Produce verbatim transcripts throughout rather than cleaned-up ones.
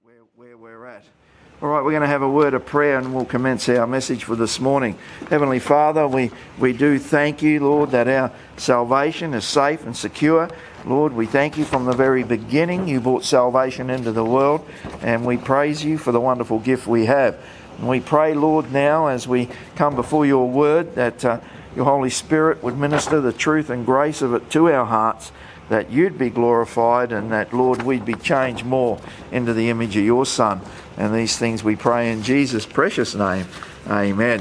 where, where we're at. All right, we're going to have a word of prayer and we'll commence our message for this morning. Heavenly Father, we, we do thank you, Lord, that our salvation is safe and secure. Lord, we thank you from the very beginning. You brought salvation into the world, and we praise you for the wonderful gift we have. And we pray, Lord, now as we come before your word, that uh, your Holy Spirit would minister the truth and grace of it to our hearts, that you'd be glorified, and that, Lord, we'd be changed more into the image of your Son. And these things we pray in Jesus' precious name. Amen.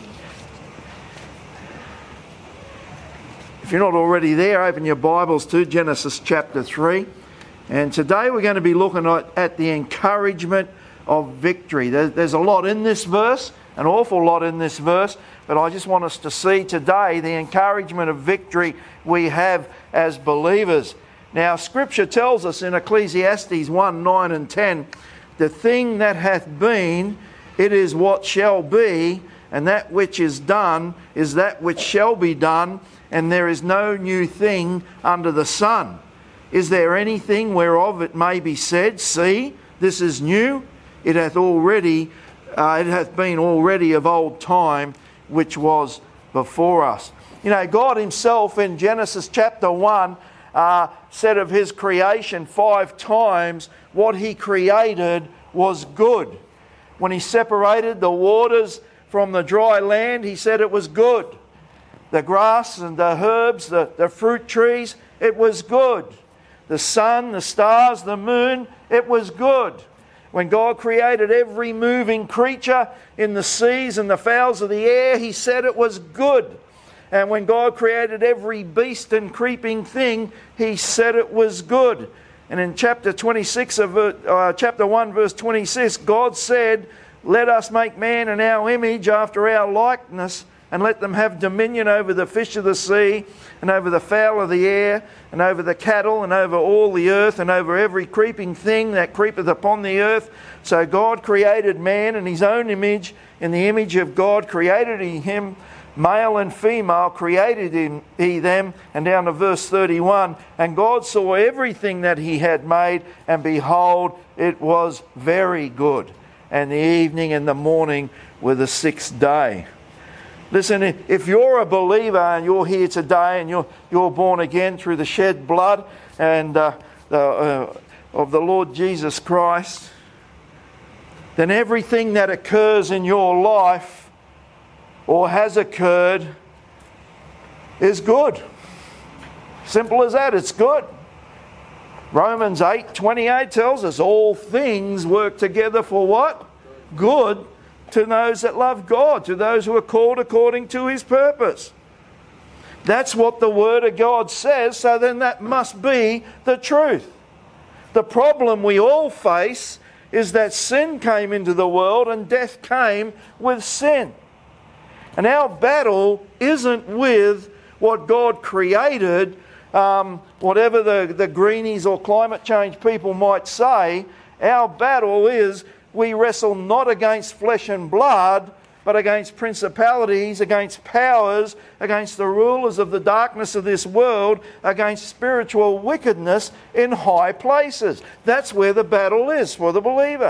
If you're not already there, open your Bibles to Genesis chapter three. And today we're going to be looking at, at the encouragement of victory. There, there's a lot in this verse, an awful lot in this verse, but I just want us to see today the encouragement of victory we have as believers. Now, Scripture tells us in Ecclesiastes one, nine and ten, the thing that hath been, it is what shall be, and that which is done is that which shall be done, and there is no new thing under the sun. Is there anything whereof it may be said, see, this is new? It hath already, uh, it hath been already of old time, which was before us. You know, God himself in Genesis chapter one uh, said of his creation five times what he created was good. When he separated the waters from the dry land, he said it was good. The grass and the herbs, the, the fruit trees, it was good. The sun, the stars, the moon, it was good. When God created every moving creature in the seas and the fowls of the air, he said it was good. And when God created every beast and creeping thing, he said it was good. And in chapter twenty-six of uh, chapter one, verse twenty-six, God said, "Let us make man in our image, after our likeness, and let them have dominion over the fish of the sea, and over the fowl of the air, and over the cattle, and over all the earth, and over every creeping thing that creepeth upon the earth." So God created man in his own image. In the image of God created he him. Male and female created him, he them. And down to verse thirty-one, and God saw everything that he had made, and behold, it was very good. And the evening and the morning were the sixth day. Listen, if you're a believer and you're here today and you're, you're born again through the shed blood and uh, the, uh, of the Lord Jesus Christ, then everything that occurs in your life or has occurred is good. Simple as that, it's good. Romans eight twenty-eight tells us all things work together for what? Good to those that love God, to those who are called according to his purpose. That's what the Word of God says, so then that must be the truth. The problem we all face is that sin came into the world and death came with sin. And our battle isn't with what God created, um, whatever the, the greenies or climate change people might say. Our battle is we wrestle not against flesh and blood, but against principalities, against powers, against the rulers of the darkness of this world, against spiritual wickedness in high places. That's where the battle is for the believer.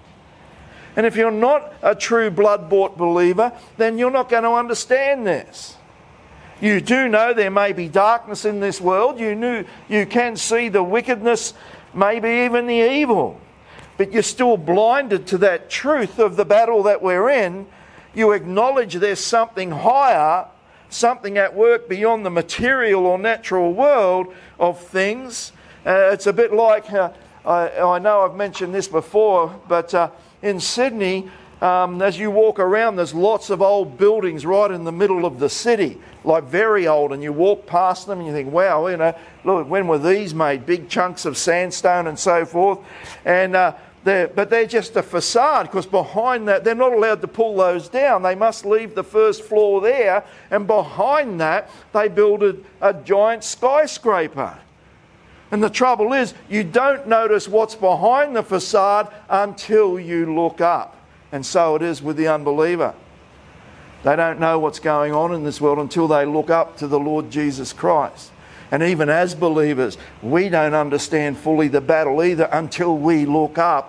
And if you're not a true blood-bought believer, then you're not going to understand this. You do know there may be darkness in this world. You knew you can see the wickedness, maybe even the evil. But you're still blinded to that truth of the battle that we're in. You acknowledge there's something higher, something at work beyond the material or natural world of things. Uh, it's a bit like, uh, I, I know I've mentioned this before, but uh, in Sydney, um, as you walk around, there's lots of old buildings right in the middle of the city, like very old, and you walk past them and you think, wow, you know, look, when were these made? Big chunks of sandstone and so forth. And uh, they're, but they're just a facade, because behind that, they're not allowed to pull those down. They must leave the first floor there, and behind that, they build a, a giant skyscraper. And the trouble is, you don't notice what's behind the facade until you look up. And so it is with the unbeliever. They don't know what's going on in this world until they look up to the Lord Jesus Christ. And even as believers, we don't understand fully the battle either until we look up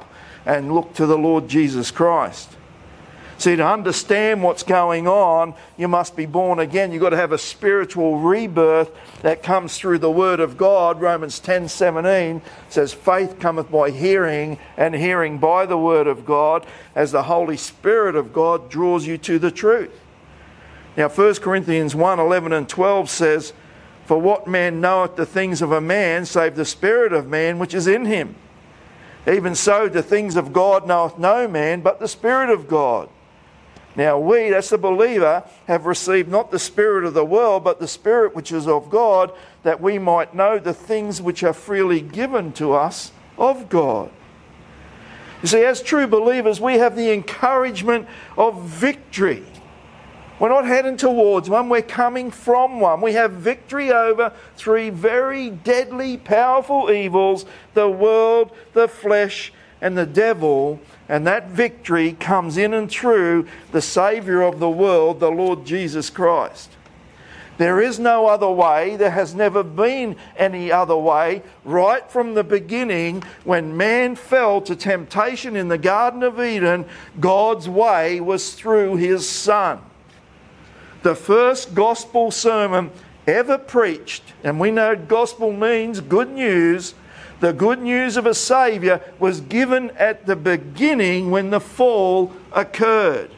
and look to the Lord Jesus Christ. See, to understand what's going on, you must be born again. You've got to have a spiritual rebirth that comes through the Word of God. Romans ten seventeen says, faith cometh by hearing, and hearing by the Word of God, as the Holy Spirit of God draws you to the truth. Now, First Corinthians one eleven and twelve says, for what man knoweth the things of a man, save the spirit of man which is in him? Even so, the things of God knoweth no man, but the Spirit of God. Now we, that's the believer, have received not the spirit of the world, but the Spirit which is of God, that we might know the things which are freely given to us of God. You see, as true believers, we have the encouragement of victory. We're not heading towards one, we're coming from one. We have victory over three very deadly, powerful evils, the world, the flesh, and the devil. And that victory comes in and through the Saviour of the world, the Lord Jesus Christ. There is no other way. There has never been any other way. Right from the beginning, when man fell to temptation in the Garden of Eden, God's way was through His Son. The first gospel sermon ever preached, and we know gospel means good news, the good news of a Saviour was given at the beginning when the fall occurred.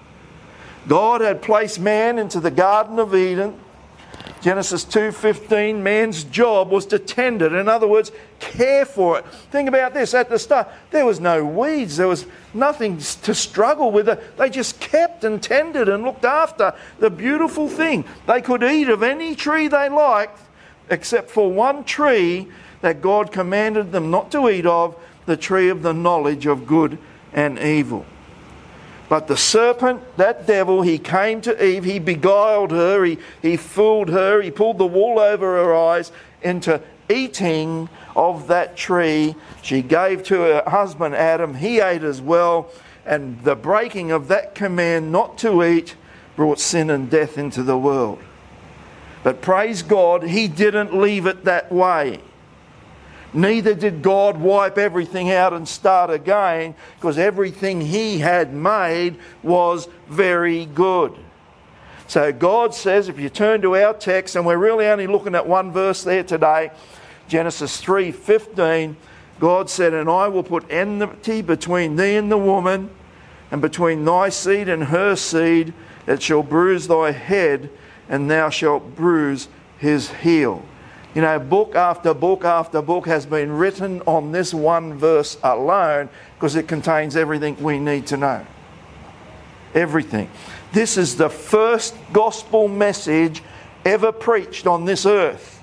God had placed man into the Garden of Eden. Genesis two fifteen, man's job was to tend it. In other words, care for it. Think about this. At the start, there was no weeds. There was nothing to struggle with. They just kept and tended and looked after the beautiful thing. They could eat of any tree they liked, except for one tree that God commanded them not to eat of, the tree of the knowledge of good and evil. But the serpent, that devil, he came to Eve, he beguiled her, he, he fooled her, he pulled the wool over her eyes into eating of that tree. She gave to her husband Adam, he ate as well, and the breaking of that command not to eat brought sin and death into the world. But praise God, he didn't leave it that way. Neither did God wipe everything out and start again, because everything He had made was very good. So God says, if you turn to our text, and we're really only looking at one verse there today, Genesis three fifteen, God said, and I will put enmity between thee and the woman, and between thy seed and her seed. It shall bruise thy head, and thou shalt bruise his heel. You know, book after book after book has been written on this one verse alone, because it contains everything we need to know. Everything. This is the first gospel message ever preached on this earth.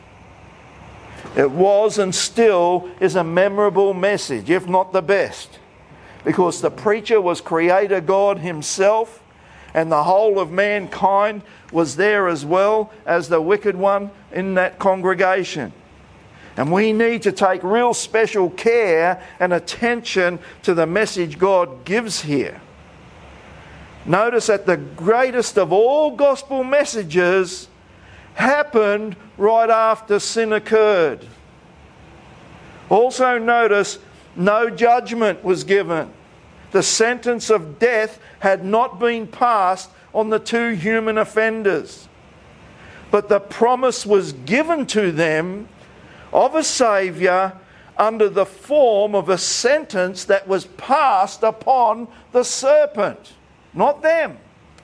It was and still is a memorable message, if not the best, because the preacher was Creator God Himself, and the whole of mankind was there as well as the wicked one in that congregation. And we need to take real special care and attention to the message God gives here. Notice that the greatest of all gospel messages happened right after sin occurred. Also notice no judgment was given. The sentence of death had not been passed on the two human offenders. But the promise was given to them of a Saviour under the form of a sentence that was passed upon the serpent, not them.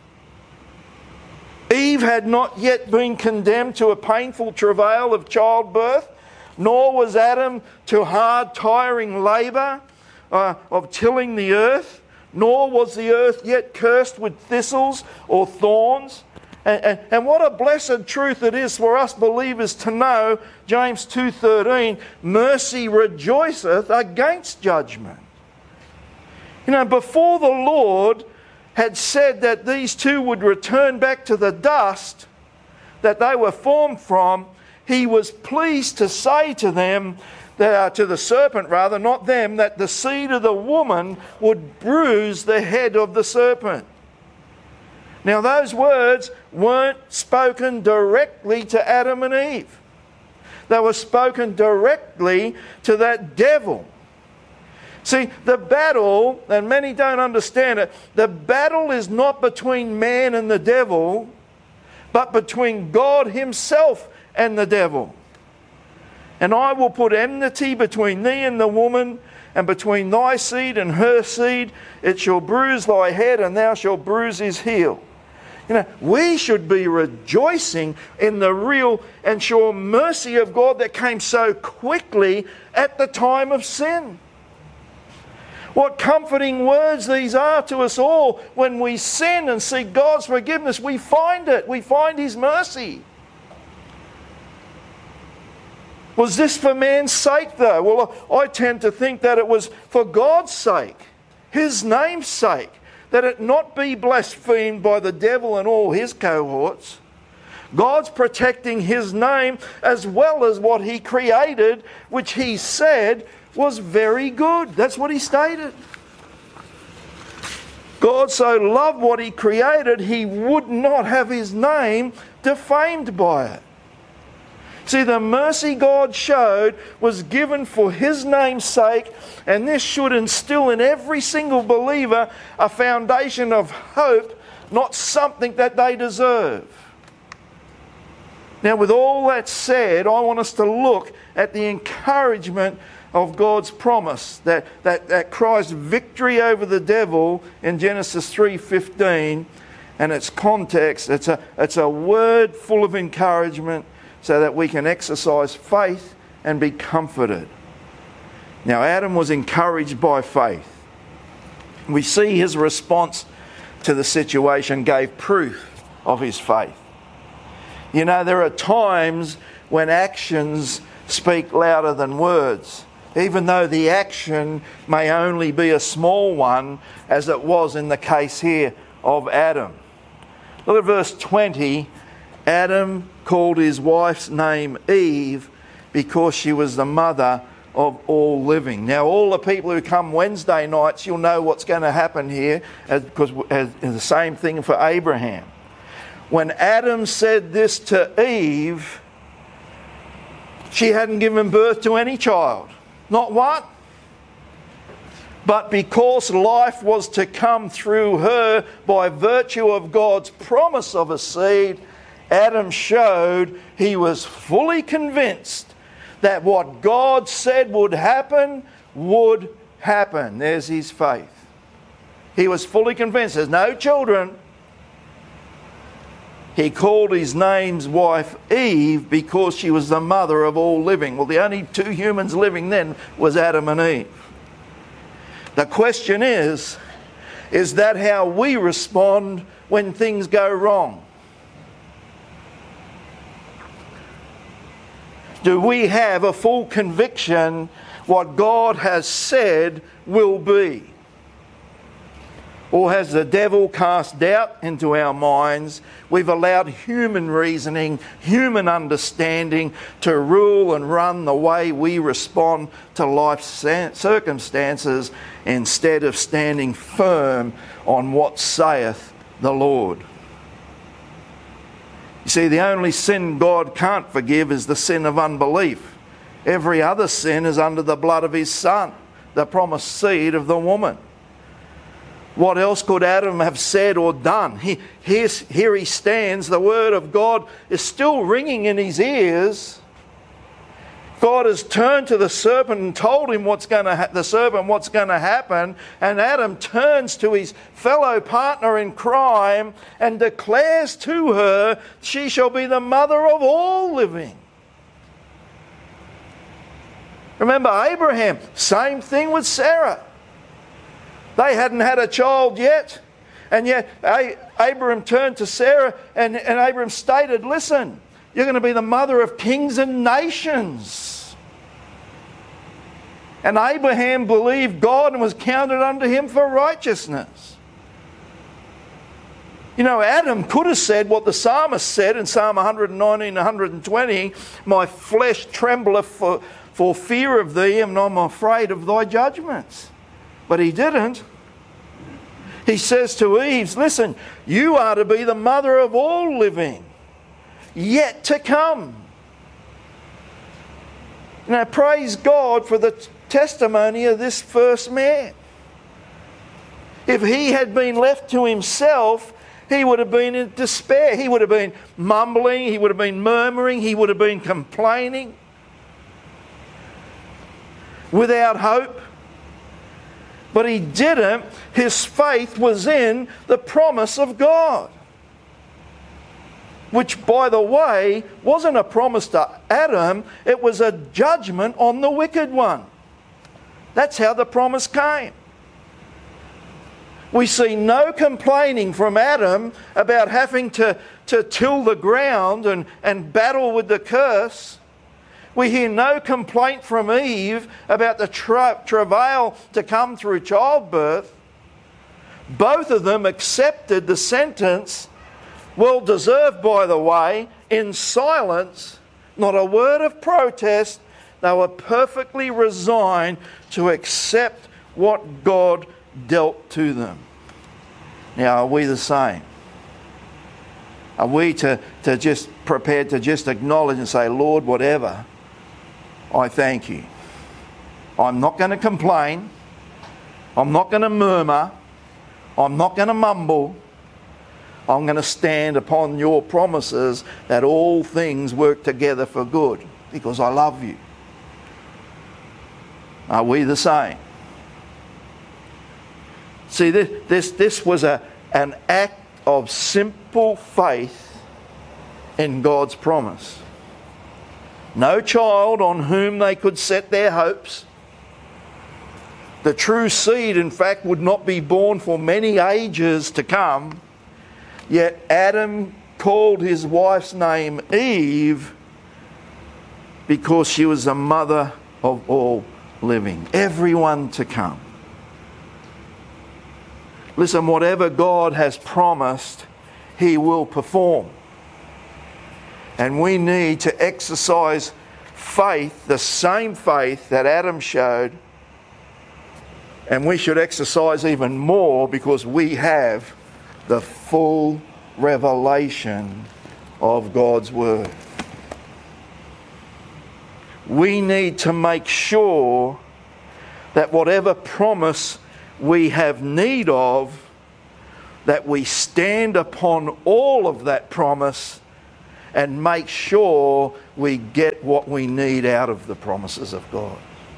Eve had not yet been condemned to a painful travail of childbirth, nor was Adam to hard, tiring labour uh, of tilling the earth, nor was the earth yet cursed with thistles or thorns. And, and, and what a blessed truth it is for us believers to know, James two thirteen, mercy rejoiceth against judgment. You know, before the Lord had said that these two would return back to the dust that they were formed from, He was pleased to say to them, Uh, to the serpent rather, not them, that the seed of the woman would bruise the head of the serpent. Now those words weren't spoken directly to Adam and Eve. They were spoken directly to that devil. See, the battle, and many don't understand it, the battle is not between man and the devil, but between God himself and the devil. And I will put enmity between thee and the woman, and between thy seed and her seed. It shall bruise thy head, and thou shalt bruise his heel. You know, we should be rejoicing in the real and sure mercy of God that came so quickly at the time of sin. What comforting words these are to us all. When we sin and seek God's forgiveness, we find it. We find his mercy. Was this for man's sake though? Well, I tend to think that it was for God's sake, his name's sake, that it not be blasphemed by the devil and all his cohorts. God's protecting his name as well as what he created, which he said was very good. That's what he stated. God so loved what he created, he would not have his name defamed by it. See, the mercy God showed was given for his name's sake, and this should instill in every single believer a foundation of hope, not something that they deserve. Now, with all that said, I want us to look at the encouragement of God's promise, that, that, that Christ's victory over the devil in Genesis three fifteen, and its context. It's a, it's a word full of encouragement, so that we can exercise faith and be comforted. Now, Adam was encouraged by faith. We see his response to the situation gave proof of his faith. You know, there are times when actions speak louder than words, even though the action may only be a small one, as it was in the case here of Adam. Look at verse twenty. Adam called his wife's name Eve because she was the mother of all living. Now, all the people who come Wednesday nights, you'll know what's going to happen here, as, because as, as the same thing for Abraham. When Adam said this to Eve, she hadn't given birth to any child. Not one. But because life was to come through her by virtue of God's promise of a seed, Adam showed he was fully convinced that what God said would happen, would happen. There's his faith. He was fully convinced. There's no children. He called his name's wife Eve because she was the mother of all living. Well, the only two humans living then was Adam and Eve. The question is, is that how we respond when things go wrong? Do we have a full conviction what God has said will be? Or has the devil cast doubt into our minds? We've allowed human reasoning, human understanding to rule and run the way we respond to life's circumstances instead of standing firm on what saith the Lord. You see, the only sin God can't forgive is the sin of unbelief. Every other sin is under the blood of his Son, the promised seed of the woman. What else could Adam have said or done? He, here he stands, the word of God is still ringing in his ears. God has turned to the serpent and told him what's going to ha- the serpent what's going to happen, and Adam turns to his fellow partner in crime and declares to her, she shall be the mother of all living. Remember Abraham, same thing with Sarah. They hadn't had a child yet, and yet Abraham turned to Sarah and, and Abraham stated, listen, you're going to be the mother of kings and nations. And Abraham believed God and was counted unto him for righteousness. You know, Adam could have said what the psalmist said in Psalm one nineteen, one twenty, my flesh trembleth for, for fear of thee, and I'm afraid of thy judgments. But he didn't. He says to Eve, listen, you are to be the mother of all living, yet to come. Now, praise God for the testimony of this first man. If he had been left to himself, he would have been in despair. He would have been mumbling, he would have been murmuring, he would have been complaining, without hope. But he didn't. His faith was in the promise of God, which, by the way, wasn't a promise to Adam, it was a judgment on the wicked one. That's how the promise came. We see no complaining from Adam about having to, to till the ground and, and battle with the curse. We hear no complaint from Eve about the tra- travail to come through childbirth. Both of them accepted the sentence, well deserved by the way, in silence, not a word of protest. They were perfectly resigned to accept what God dealt to them. Now, are we the same? Are we to, to just prepared to just acknowledge and say, Lord, whatever, I thank you. I'm not going to complain. I'm not going to murmur. I'm not going to mumble. I'm going to stand upon your promises that all things work together for good because I love you. Are we the same? See, this, this, this was a, an act of simple faith in God's promise. No child on whom they could set their hopes. The true seed, in fact, would not be born for many ages to come. Yet Adam called his wife's name Eve because she was the mother of all living, everyone to come. Listen, whatever God has promised, He will perform. And we need to exercise faith, the same faith that Adam showed. And we should exercise even more because we have the full revelation of God's Word. We need to make sure that whatever promise we have need of, that we stand upon all of that promise and make sure we get what we need out of the promises of God.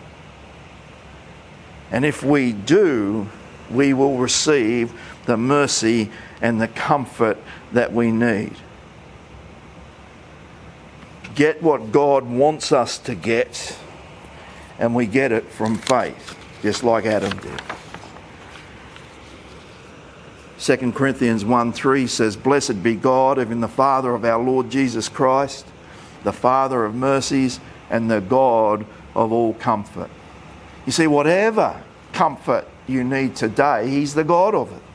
And if we do, we will receive the mercy and the comfort that we need. Get what God wants us to get, and we get it from faith, just like Adam did. Second Corinthians one three says, Blessed be God, even the Father of our Lord Jesus Christ, the Father of mercies and the God of all comfort. You see, whatever comfort you need today, He's the God of it.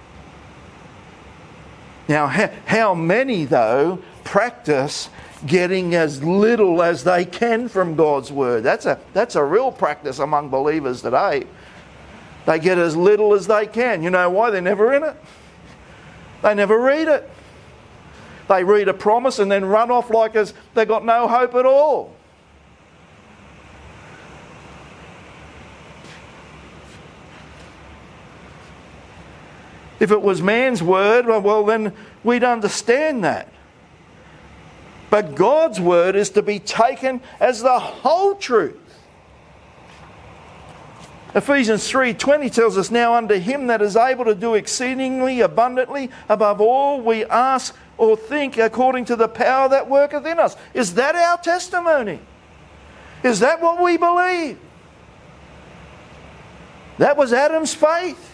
Now, how many, though, practice getting as little as they can from God's Word? That's a, that's a real practice among believers today. They get as little as they can. You know why? They're never in it. They never read it. They read a promise and then run off like as they've got no hope at all. If it was man's word, well then we'd understand that. But God's word is to be taken as the whole truth. Ephesians three twenty tells us, Now unto Him that is able to do exceedingly abundantly above all we ask or think according to the power that worketh in us. Is that our testimony? Is that what we believe? That was Adam's faith.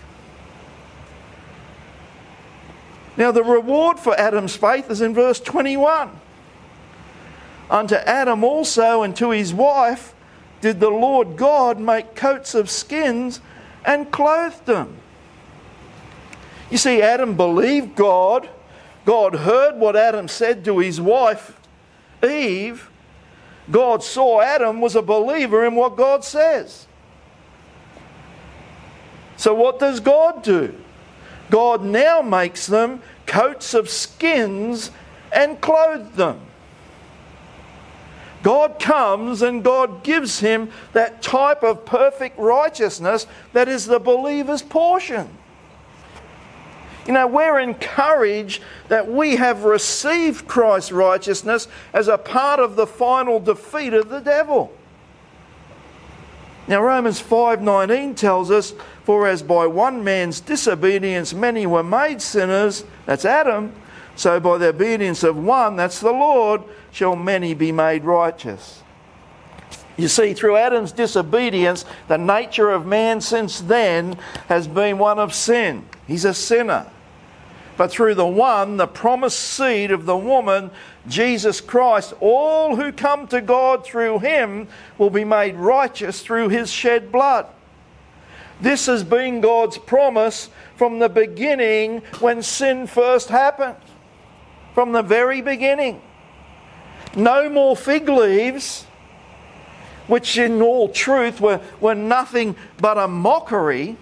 Now the reward for Adam's faith is in verse twenty-one. Unto Adam also and to his wife did the Lord God make coats of skins and clothed them. You see, Adam believed God. God heard what Adam said to his wife, Eve. God saw Adam was a believer in what God says. So what does God do? God now makes them coats of skins and clothed them. God comes and God gives him that type of perfect righteousness that is the believer's portion. You know, we're encouraged that we have received Christ's righteousness as a part of the final defeat of the devil. Now Romans five nineteen tells us, for as by one man's disobedience many were made sinners, that's Adam, so by the obedience of one, that's the Lord, shall many be made righteous. You see, through Adam's disobedience, the nature of man since then has been one of sin. He's a sinner. But through the one, the promised seed of the woman, Jesus Christ, all who come to God through him will be made righteous through his shed blood. This has been God's promise from the beginning when sin first happened. From the very beginning. No more fig leaves, which in all truth were, were nothing but a mockery,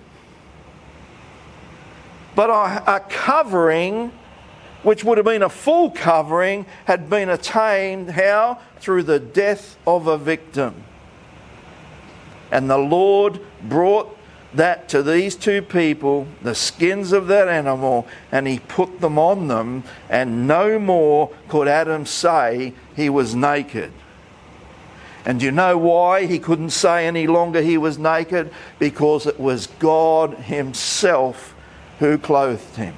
but a, a covering, which would have been a full covering, had been attained. How? Through the death of a victim. And the Lord brought that to these two people, the skins of that animal, and he put them on them, and no more could Adam say he was naked. And do you know why he couldn't say any longer he was naked? Because it was God himself who clothed him.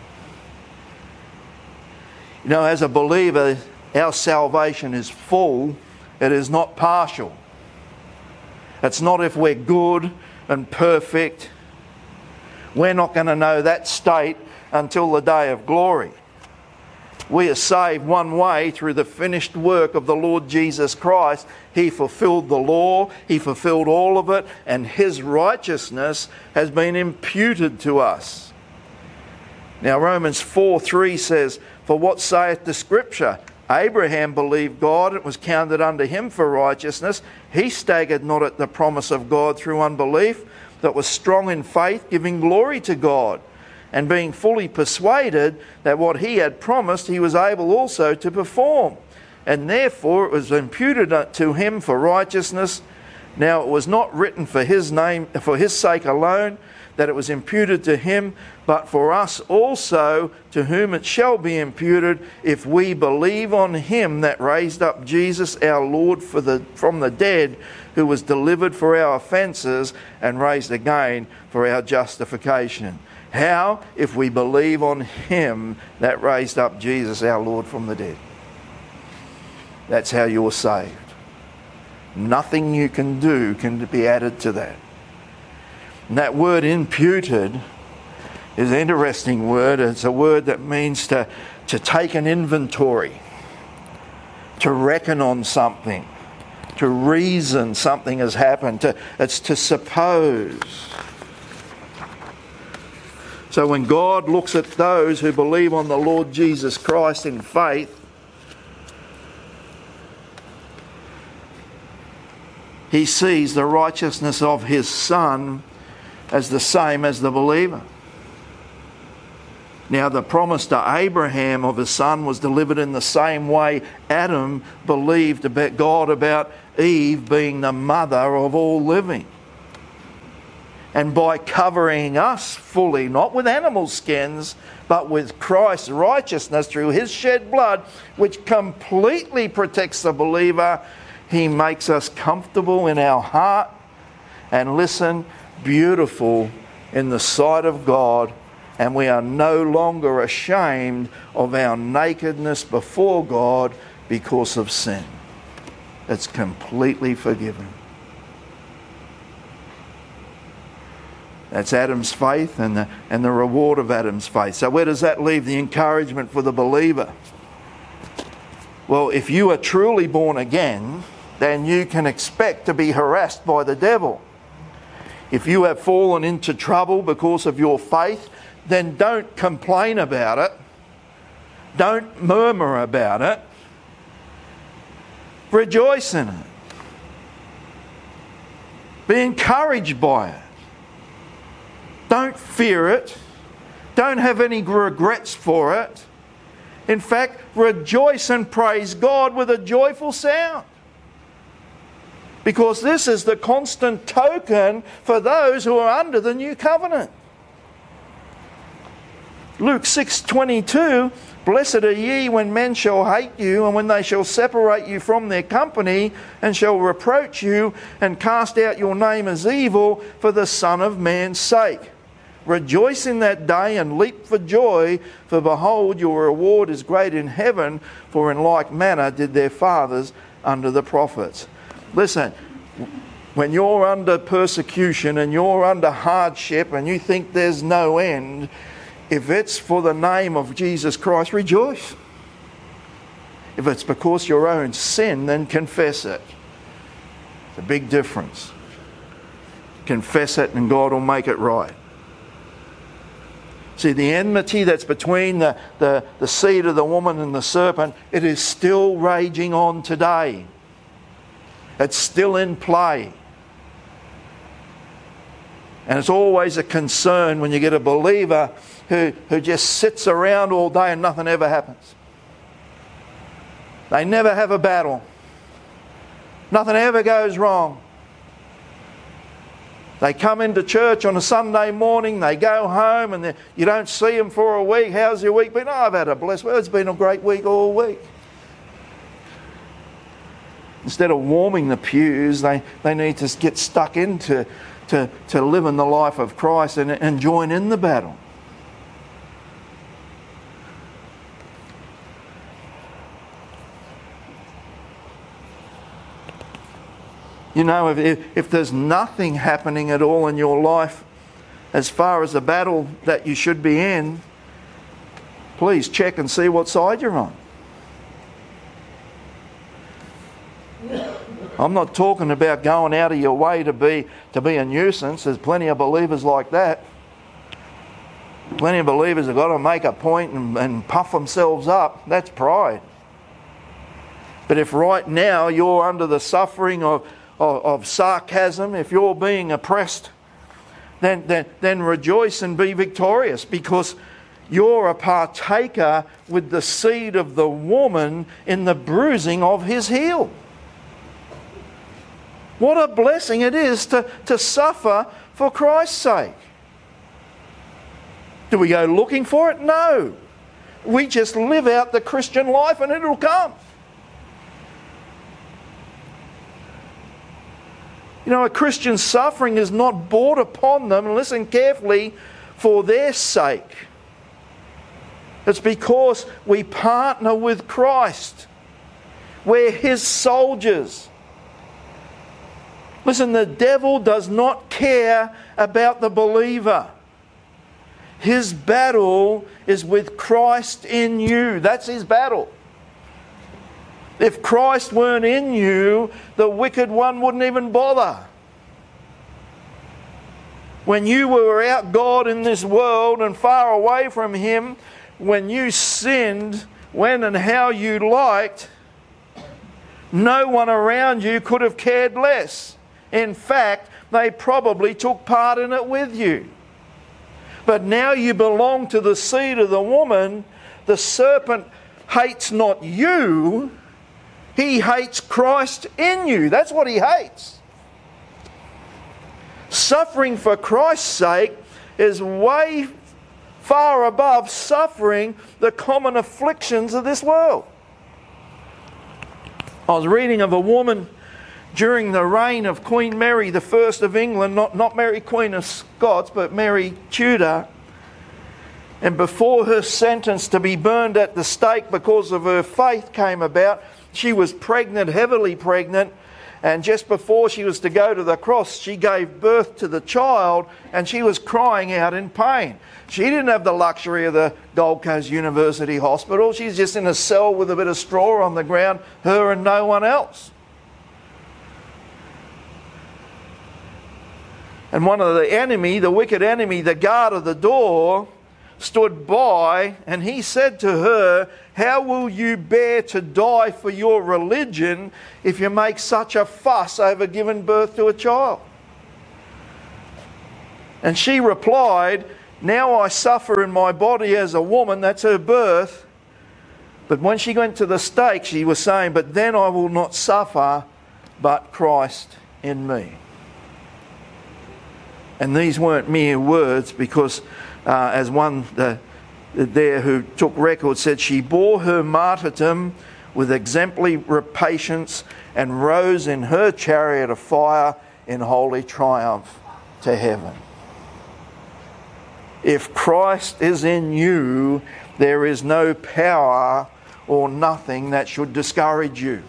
You know, as a believer, our salvation is full. It is not partial. It's not if we're good and perfect. We're not going to know that state until the day of glory. We are saved one way, through the finished work of the Lord Jesus Christ. He fulfilled the law, he fulfilled all of it, and his righteousness has been imputed to us. Now Romans four three says, for what saith the Scripture? Abraham believed God, it was counted unto him for righteousness. He staggered not at the promise of God through unbelief, that was strong in faith, giving glory to God, and being fully persuaded that what he had promised he was able also to perform. And therefore it was imputed to him for righteousness. Now it was not written for his name, for his sake alone, that it was imputed to him, but for us also, to whom it shall be imputed, if we believe on him that raised up Jesus our Lord for the, from the dead, who was delivered for our offences and raised again for our justification. How? If we believe on him that raised up Jesus our Lord from the dead. That's how you're saved. Nothing you can do can be added to that. And that word imputed is an interesting word. It's a word that means to, to take an inventory, to reckon on something, to reason something has happened. To, it's to suppose. So when God looks at those who believe on the Lord Jesus Christ in faith, he sees the righteousness of his Son as the same as the believer. Now the promise to Abraham of his son was delivered in the same way Adam believed about God about Eve being the mother of all living. And by covering us fully, not with animal skins, but with Christ's righteousness through his shed blood, which completely protects the believer, he makes us comfortable in our heart and, listen, beautiful in the sight of God, and we are no longer ashamed of our nakedness before God because of sin. It's completely forgiven. That's Adam's faith and the, and the reward of Adam's faith. So where does that leave the encouragement for the believer? Well, if you are truly born again, then you can expect to be harassed by the devil. If you have fallen into trouble because of your faith, then don't complain about it. Don't murmur about it. Rejoice in it. Be encouraged by it. Don't fear it. Don't have any regrets for it. In fact, rejoice and praise God with a joyful sound. Because this is the constant token for those who are under the new covenant. Luke six twenty-two, blessed are ye when men shall hate you, and when they shall separate you from their company, and shall reproach you, and cast out your name as evil for the Son of Man's sake. Rejoice in that day and leap for joy, for behold, your reward is great in heaven, for in like manner did their fathers under the prophets. Listen, when you're under persecution and you're under hardship and you think there's no end, if it's for the name of Jesus Christ, rejoice. If it's because your own sin, then confess it. It's a big difference. Confess it and God will make it right. See, the enmity that's between the, the, the seed of the woman and the serpent, it is still raging on today. It's still in play. And it's always a concern when you get a believer who, who just sits around all day and nothing ever happens. They never have a battle. Nothing ever goes wrong. They come into church on a Sunday morning, they go home and you don't see them for a week. How's your week been? Oh, I've had a blessed week. It's been a great week all week. Instead of warming the pews, they, they need to get stuck into to, to living the life of Christ and, and join in the battle. You know, if, if, if there's nothing happening at all in your life as far as the battle that you should be in, please check and see what side you're on. I'm not talking about going out of your way to be to be a nuisance. There's plenty of believers like that. Plenty of believers have got to make a point and, and puff themselves up. That's pride. But if right now you're under the suffering of, of, of sarcasm, if you're being oppressed, then, then, then rejoice and be victorious, because you're a partaker with the seed of the woman in the bruising of his heel. What a blessing it is to, to suffer for Christ's sake. Do we go looking for it? No. We just live out the Christian life and it'll come. You know, a Christian's suffering is not brought upon them, and listen carefully, for their sake. It's because we partner with Christ. We're His soldiers. Listen, the devil does not care about the believer. His battle is with Christ in you. That's his battle. If Christ weren't in you, the wicked one wouldn't even bother. When you were without God in this world and far away from Him, when you sinned, when and how you liked, no one around you could have cared less. In fact, they probably took part in it with you. But now you belong to the seed of the woman. The serpent hates not you. He hates Christ in you. That's what he hates. Suffering for Christ's sake is way far above suffering the common afflictions of this world. I was reading of a woman during the reign of Queen Mary the First of England, not, not Mary Queen of Scots, but Mary Tudor. And before her sentence to be burned at the stake because of her faith came about, she was pregnant, heavily pregnant, and just before she was to go to the cross, she gave birth to the child, and she was crying out in pain. She didn't have the luxury of the Gold Coast University Hospital. She's just in a cell with a bit of straw on the ground, her and no one else. And one of the enemy, the wicked enemy, the guard of the door, stood by, and he said to her, "How will you bear to die for your religion if you make such a fuss over giving birth to a child?" And she replied, "Now I suffer in my body as a woman," that's her birth. But when she went to the stake, she was saying, "But then I will not suffer but Christ in me. And these weren't mere words, because uh, as one uh, there who took record said, she bore her martyrdom with exemplary patience and rose in her chariot of fire in holy triumph to heaven. If Christ is in you, there is no power or nothing that should discourage you.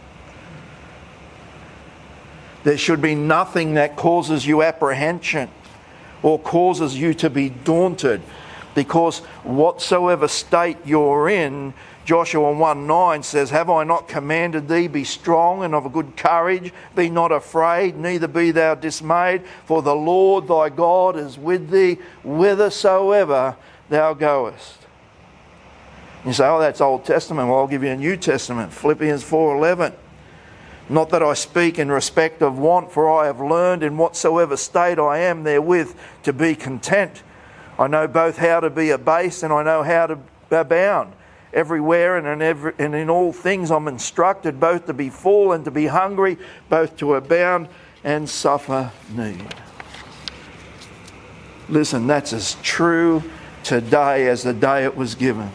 There should be nothing that causes you apprehension or causes you to be daunted, because whatsoever state you're in, Joshua one nine says, have I not commanded thee, be strong and of a good courage, be not afraid, neither be thou dismayed, for the Lord thy God is with thee whithersoever thou goest. You say, oh, that's Old Testament. Well, I'll give you a New Testament, Philippians four eleven. Not that I speak in respect of want, for I have learned in whatsoever state I am therewith to be content. I know both how to be abased and I know how to abound. Everywhere and in, every, and in all things I'm instructed, both to be full and to be hungry, both to abound and suffer need. Listen, that's as true today as the day it was given.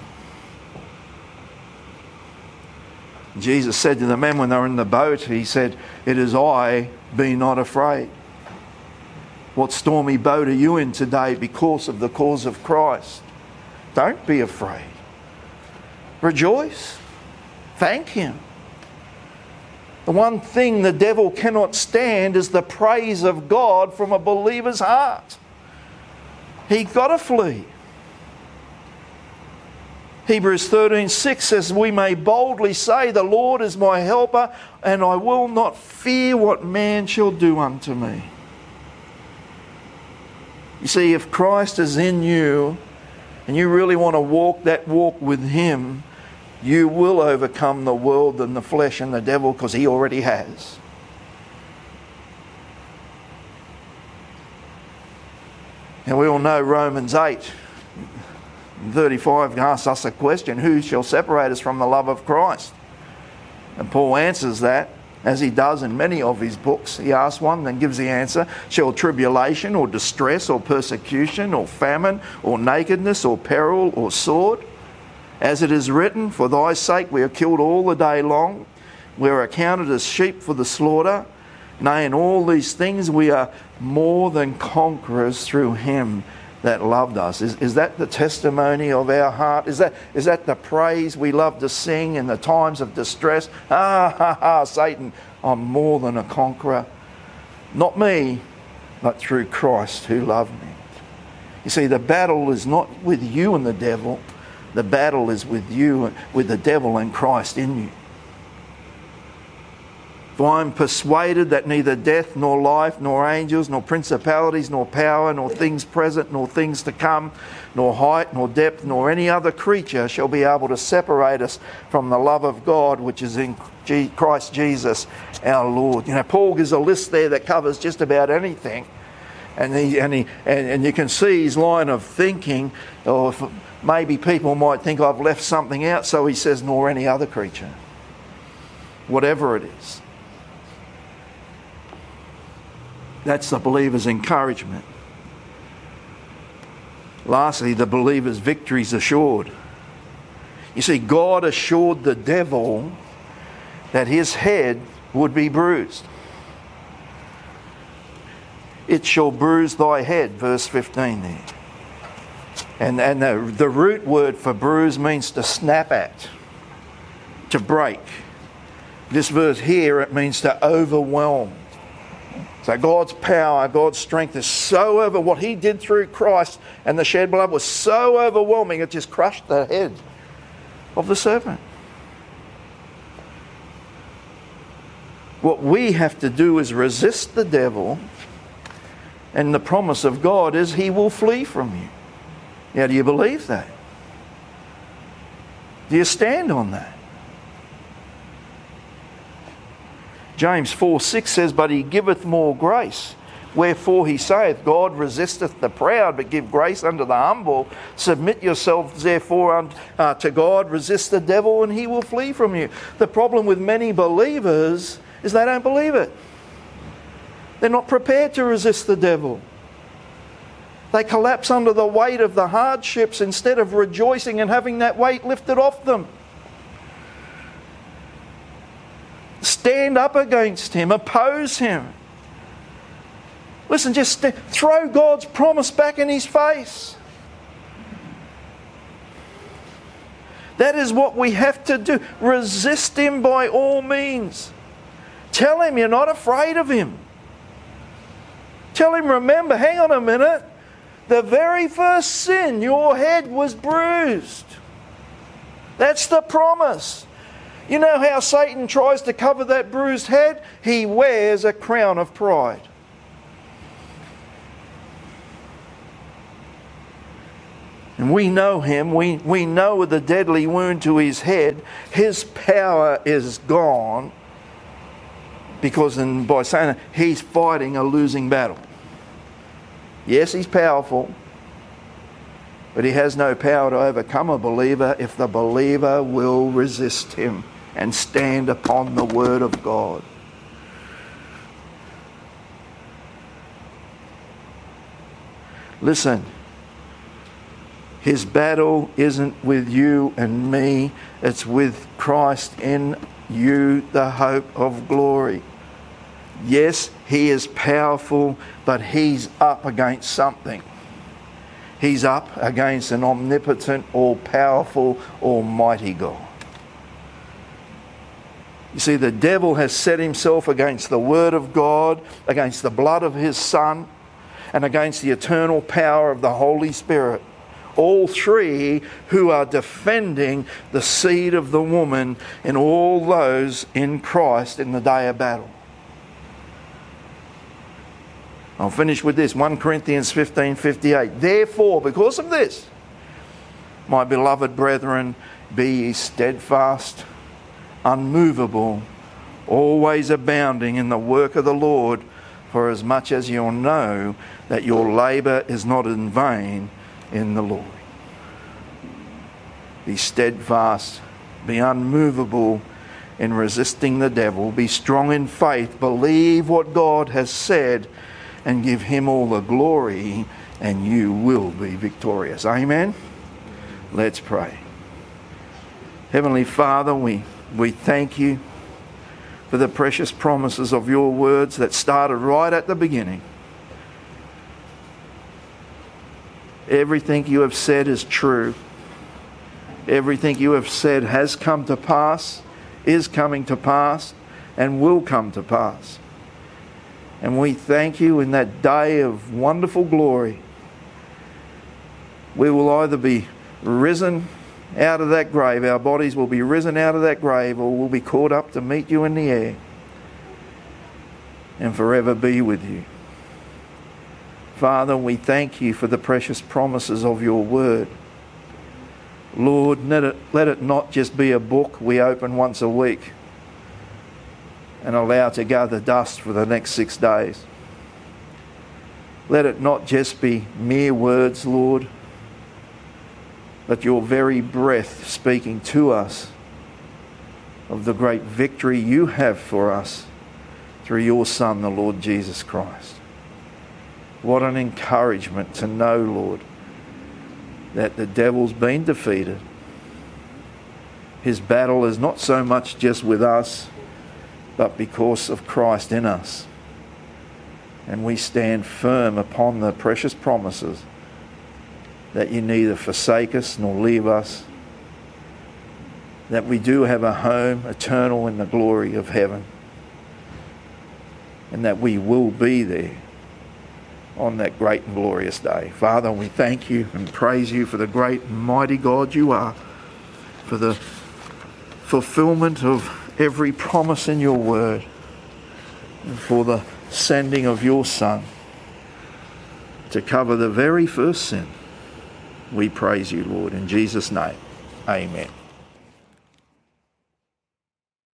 Jesus said to the men when they were in the boat, he said, it is I, be not afraid. What stormy boat are you in today because of the cause of Christ? Don't be afraid. Rejoice. Thank Him. The one thing the devil cannot stand is the praise of God from a believer's heart. He's got to flee. Hebrews thirteen six says, we may boldly say, the Lord is my helper, and I will not fear what man shall do unto me. You see, if Christ is in you, and you really want to walk that walk with Him, you will overcome the world and the flesh and the devil, because He already has. And we all know Romans eight thirty-five asks us a question, who shall separate us from the love of Christ? And Paul answers that, as he does in many of his books. He asks one, then gives the answer. Shall tribulation or distress or persecution or famine or nakedness or peril or sword? As it is written, for thy sake we are killed all the day long. We are accounted as sheep for the slaughter. Nay, in all these things we are more than conquerors through Him that loved us. Is, is that the testimony of our heart? Is that, is that the praise we love to sing in the times of distress? Ah, ha, ha, Satan, I'm more than a conqueror. Not me, but through Christ who loved me. You see, the battle is not with you and the devil. The battle is with you, with the devil and Christ in you. For I am persuaded that neither death, nor life, nor angels, nor principalities, nor power, nor things present, nor things to come, nor height, nor depth, nor any other creature shall be able to separate us from the love of God which is in Christ Jesus our Lord. You know, Paul gives a list there that covers just about anything. And he, and, he, and, and you can see his line of thinking, or if maybe people might think I've left something out, so he says, nor any other creature. Whatever it is. That's the believer's encouragement. Lastly, the believer's victory is assured. You see, God assured the devil that his head would be bruised. It shall bruise thy head, verse fifteen there. And, and the, the root word for bruise means to snap at, to break. This verse here, it means to overwhelm. So God's power, God's strength is so over, what He did through Christ and the shed blood was so overwhelming, it just crushed the head of the serpent. What we have to do is resist the devil, and the promise of God is He will flee from you. Now, do you believe that? Do you stand on that? James four six says, but He giveth more grace. Wherefore He saith, God resisteth the proud, but give grace unto the humble. Submit yourselves therefore unto, uh, to God. Resist the devil, and he will flee from you. The problem with many believers is they don't believe it. They're not prepared to resist the devil. They collapse under the weight of the hardships instead of rejoicing and having that weight lifted off them. Stand up against him, oppose him. Listen, just st- throw God's promise back in his face. That is what we have to do. Resist him by all means. Tell him you're not afraid of him. Tell him, remember, hang on a minute. The very first sin, your head was bruised. That's the promise. You know how Satan tries to cover that bruised head? He wears a crown of pride. And we know him. We, we know with the deadly wound to his head, his power is gone. Because in, by saying that, he's fighting a losing battle. Yes, he's powerful, but he has no power to overcome a believer if the believer will resist him and stand upon the word of God. Listen, his battle isn't with you and me, it's with Christ in you, the hope of glory. Yes, he is powerful, but he's up against something. He's up against an omnipotent, all-powerful, almighty God. You see, the devil has set himself against the word of God, against the blood of his Son, and against the eternal power of the Holy Spirit. All three who are defending the seed of the woman and all those in Christ in the day of battle. I'll finish with this, First Corinthians fifteen fifty-eight. Therefore, because of this, my beloved brethren, be ye steadfast, unmovable, always abounding in the work of the Lord, for as much as you'll know that your labour is not in vain in the Lord. Be steadfast, be unmovable in resisting the devil, be strong in faith, believe what God has said, and give him all the glory, and you will be victorious. Amen? Let's pray. Heavenly Father, we, we thank you for the precious promises of your words that started right at the beginning. Everything you have said is true. Everything you have said has come to pass, is coming to pass, and will come to pass. And we thank you in that day of wonderful glory. We will either be risen out of that grave, our bodies will be risen out of that grave, or we'll be caught up to meet you in the air and forever be with you. Father, we thank you for the precious promises of your word. Lord, let it, let it not just be a book we open once a week and allow to gather dust for the next six days. Let it not just be mere words, Lord, but your very breath speaking to us of the great victory you have for us through your Son, the Lord Jesus Christ. What an encouragement to know, Lord, that the devil's been defeated. His battle is not so much just with us, but because of Christ in us. And we stand firm upon the precious promises that you neither forsake us nor leave us, that we do have a home eternal in the glory of heaven, and that we will be there on that great and glorious day. Father, we thank you and praise you for the great and mighty God you are, for the fulfillment of every promise in your word, and for the sending of your Son to cover the very first sin. We praise you, Lord, in Jesus' name. Amen.